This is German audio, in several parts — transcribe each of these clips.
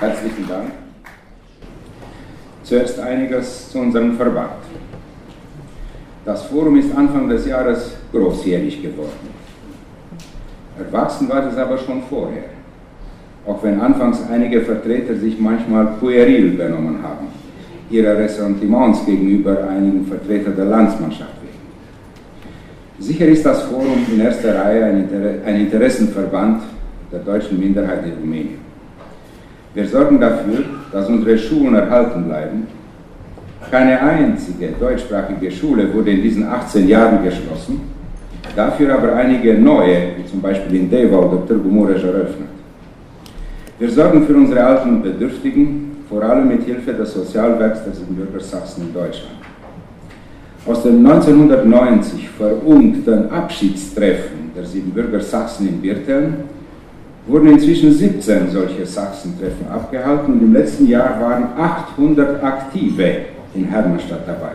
Herzlichen Dank. Zuerst einiges zu unserem Verband. Das Forum ist Anfang des Jahres großjährig geworden. Erwachsen war es aber schon vorher, auch wenn anfangs einige Vertreter sich manchmal pueril benommen haben, ihrer Ressentiments gegenüber einigen Vertretern der Landsmannschaft wegen. Sicher ist das Forum in erster Reihe ein Interessenverband der deutschen Minderheit in Rumänien. Wir sorgen dafür, dass unsere Schulen erhalten bleiben. Keine einzige deutschsprachige Schule wurde in diesen 18 Jahren geschlossen, dafür aber einige neue, wie zum Beispiel in Deva oder Târgu Mureș, eröffnet. Wir sorgen für unsere Alten und Bedürftigen, vor allem mit Hilfe des Sozialwerks der Siebenbürger Sachsen in Deutschland. Aus den 1990 verunten Abschiedstreffen der Siebenbürger Sachsen in Birteln wurden inzwischen 17 solche Sachsentreffen abgehalten und im letzten Jahr waren 800 Aktive in Hermannstadt dabei.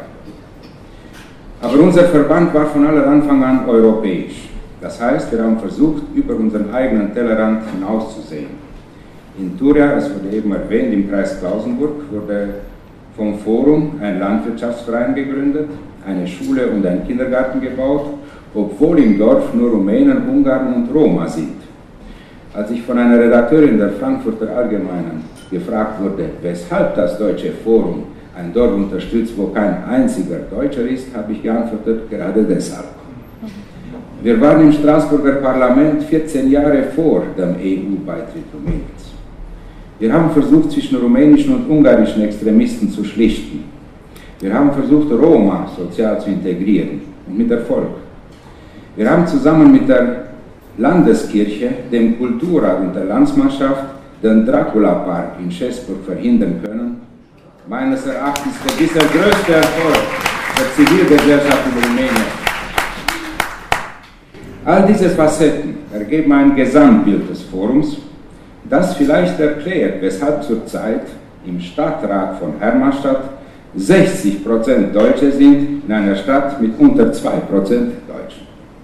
Aber unser Verband war von aller Anfang an europäisch. Das heißt, wir haben versucht, über unseren eigenen Tellerrand hinauszusehen. In Turia, es wurde eben erwähnt, im Kreis Klausenburg, wurde vom Forum ein Landwirtschaftsverein gegründet, eine Schule und ein Kindergarten gebaut, obwohl im Dorf nur Rumänen, Ungarn und Roma sind. Als ich von einer Redakteurin der Frankfurter Allgemeinen gefragt wurde, weshalb das Deutsche Forum ein Dorf unterstützt, wo kein einziger Deutscher ist, habe ich geantwortet, gerade deshalb. Wir waren im Straßburger Parlament 14 Jahre vor dem EU-Beitritt Rumäniens. Wir haben versucht, zwischen rumänischen und ungarischen Extremisten zu schlichten. Wir haben versucht, Roma sozial zu integrieren und mit Erfolg. Wir haben zusammen mit der Landeskirche, dem Kulturrat und der Landsmannschaft den Dracula-Park in Schäßburg verhindern können. Meines Erachtens ist der größte Erfolg der Zivilgesellschaft in Rumänien. All diese Facetten ergeben ein Gesamtbild des Forums, das vielleicht erklärt, weshalb zurzeit im Stadtrat von Hermannstadt 60% Deutsche sind in einer Stadt mit unter 2% Deutschen.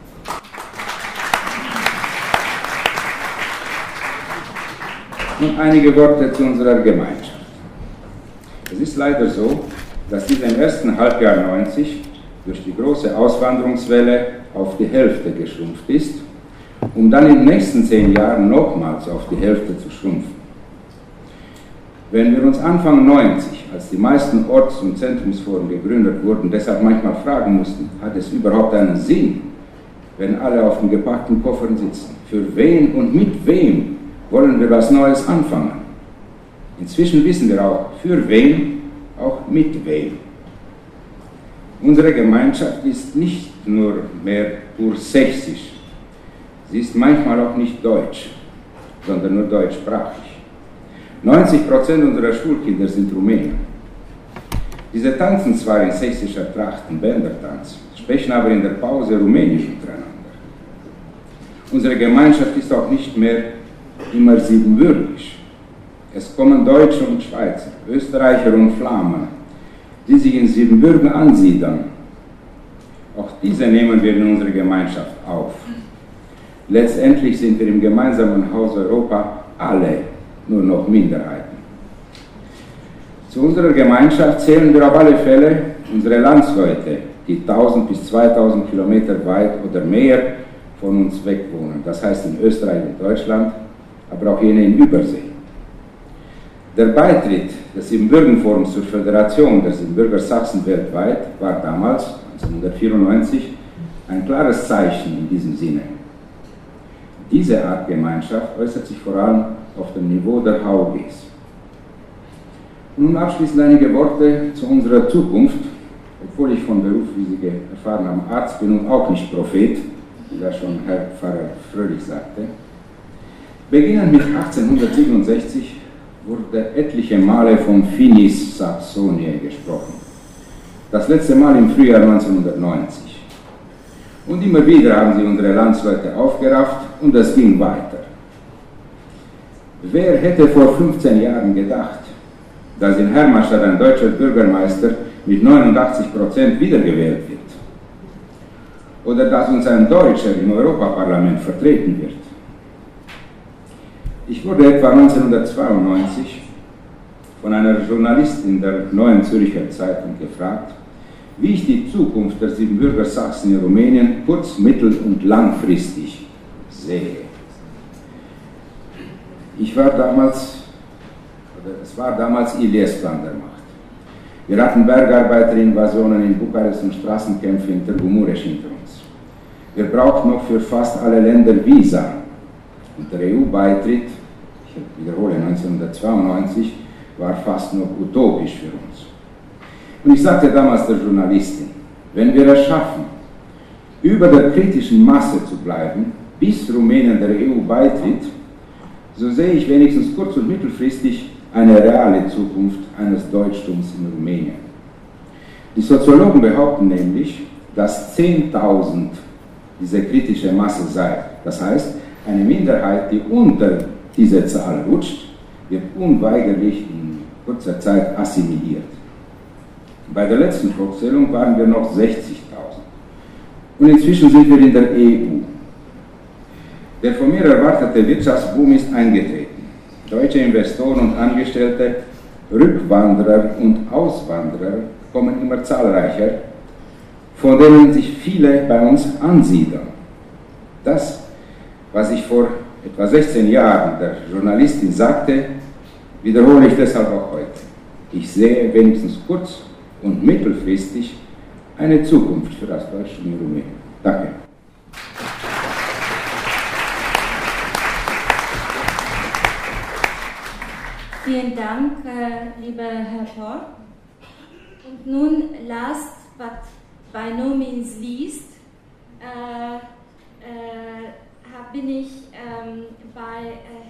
Nun einige Worte zu unserer Gemeinschaft. Es ist leider so, dass diese im ersten Halbjahr 90 durch die große Auswanderungswelle auf die Hälfte geschrumpft ist, um dann in den nächsten 10 Jahren nochmals auf die Hälfte zu schrumpfen. Wenn wir uns Anfang 90, als die meisten Orts- und Zentrumsforen gegründet wurden, deshalb manchmal fragen mussten, hat es überhaupt einen Sinn, wenn alle auf den gepackten Koffern sitzen? Für wen und mit wem wollen wir was Neues anfangen? Inzwischen wissen wir auch, für wen, auch mit wem. Unsere Gemeinschaft ist nicht nur mehr pur sächsisch, sie ist manchmal auch nicht deutsch, sondern nur deutschsprachig. 90% unserer Schulkinder sind Rumänen. Diese tanzen zwar in sächsischer Tracht, Bändertanz, sprechen aber in der Pause Rumänisch untereinander. Unsere Gemeinschaft ist auch nicht mehr immer siebenbürgisch. Es kommen Deutsche und Schweizer, Österreicher und Flamen, die sich in Siebenbürgen ansiedeln. Auch diese nehmen wir in unsere Gemeinschaft auf. Letztendlich sind wir im gemeinsamen Haus Europa alle nur noch Minderheiten. Zu unserer Gemeinschaft zählen wir auf alle Fälle unsere Landsleute, die 1000 bis 2000 Kilometer weit oder mehr von uns weg wohnen. Das heißt in Österreich und Deutschland, aber auch jene in Übersee. Der Beitritt des Siebenbürgenforums zur Föderation der Siebenbürger Sachsen weltweit war damals, 1994, ein klares Zeichen in diesem Sinne. Diese Art Gemeinschaft äußert sich vor allem auf dem Niveau der HOGs. Nun abschließend einige Worte zu unserer Zukunft, obwohl ich von Beruf, wie Sie erfahren haben, Arzt bin und auch nicht Prophet, wie das schon Herr Pfarrer Fröhlich sagte. Beginnend mit 1867 wurde etliche Male von Finis Saxoniae gesprochen. Das letzte Mal im Frühjahr 1990. Und immer wieder haben sie unsere Landsleute aufgerafft und es ging weiter. Wer hätte vor 15 Jahren gedacht, dass in Hermannstadt ein deutscher Bürgermeister mit 89% wiedergewählt wird? Oder dass uns ein Deutscher im Europaparlament vertreten wird? Ich wurde etwa 1992 von einer Journalistin der Neuen Zürcher Zeitung gefragt, wie ich die Zukunft der Siebenbürger Sachsen in Rumänien kurz-, mittel- und langfristig sehe. Es war damals Iliescu an der Macht. Wir hatten Bergarbeiterinvasionen in Bukarest und Straßenkämpfe in Târgu Mureș hinter uns. Wir brauchten noch für fast alle Länder Visa. Und der EU-Beitritt, ich wiederhole 1992, war fast noch utopisch für uns. Und ich sagte damals der Journalistin, wenn wir es schaffen, über der kritischen Masse zu bleiben, bis Rumänien der EU beitritt, so sehe ich wenigstens kurz- und mittelfristig eine reale Zukunft eines Deutschtums in Rumänien. Die Soziologen behaupten nämlich, dass 10.000 diese kritische Masse sei. Das heißt, eine Minderheit, die unter diese Zahl rutscht, wird unweigerlich in kurzer Zeit assimiliert. Bei der letzten Volkszählung waren wir noch 60.000. Und inzwischen sind wir in der EU. Der von mir erwartete Wirtschaftsboom ist eingetreten. Deutsche Investoren und Angestellte, Rückwanderer und Auswanderer kommen immer zahlreicher, von denen sich viele bei uns ansiedeln. Das, was ich vor etwa 16 Jahren der Journalistin sagte, wiederhole ich deshalb auch heute. Ich sehe wenigstens kurz- und mittelfristig eine Zukunft für das Deutschland in Rumänien. Danke. Vielen Dank, lieber Herr Thor. Und nun, last but by no means least, bin ich bei